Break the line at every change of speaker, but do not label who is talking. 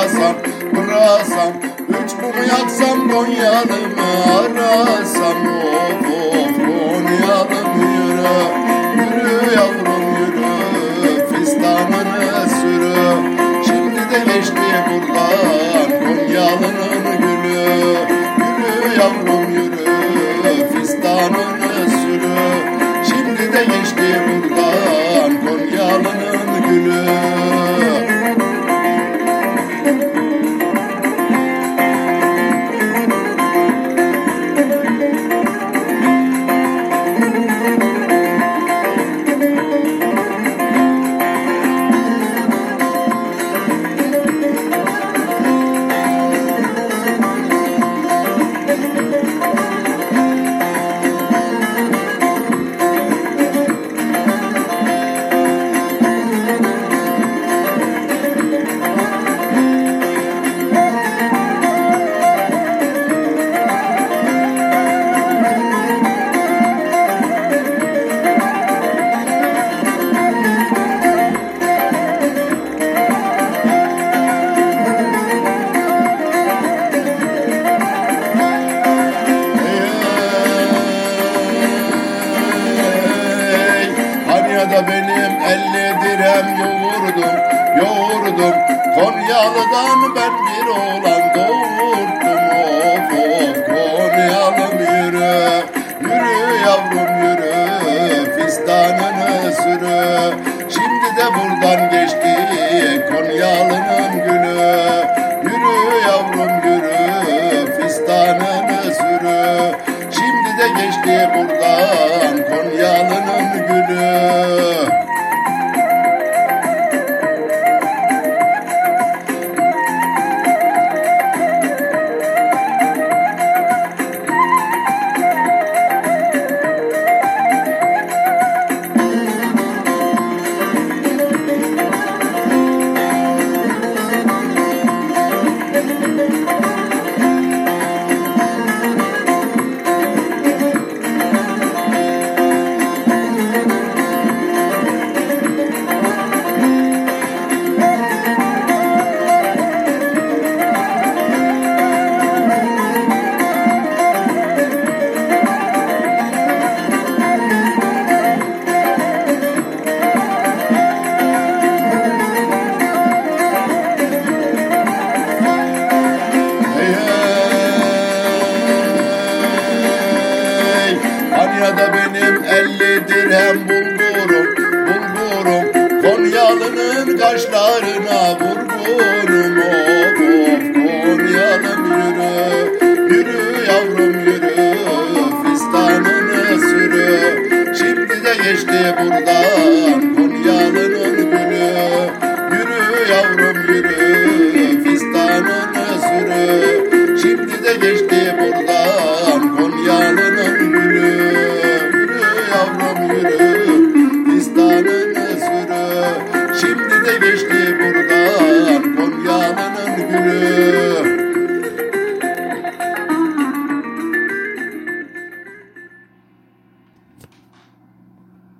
pırasam, pırasam. Üç mumu yaksam Konyalımı arasam. Of of Konyalım yürü, yürü yavrum yürü, fistanını sürü. Şimdi de geçti buradan Konyalı'nın gülü. Yürü yavrum yürü, fistanını sürü. Şimdi de geçti buradan Konyalı'nın gülü. Da benim 50 dirhem yoğurdum, yoğurdum. Konyalı'dan ben bir oğlan doğurdum. Of of Konyalım yürü, yürü yavrum yürü, fistanını sürü. Şimdi de buradan geçti Konyalı'nın gülü. Yürü yavrum yürü, fistanını sürü. Şimdi de geçti buradan Konyalı'nın gülü. Da benim 50 dirhem bulgurum, bulgurum. Konyalı'nın kaşlarına vurgurum. Of of Konyalım yürü, yürü yavrum yürü, fistanını sürü. Şimdi de geçti buradan Konyalı'nın gülü. Yürü yavrum yürü, fistanını sürü. Şimdi de geçti buradan Konyalı'nın gülü. Yavrum yürü, fistanını sürü. Şimdi de geçti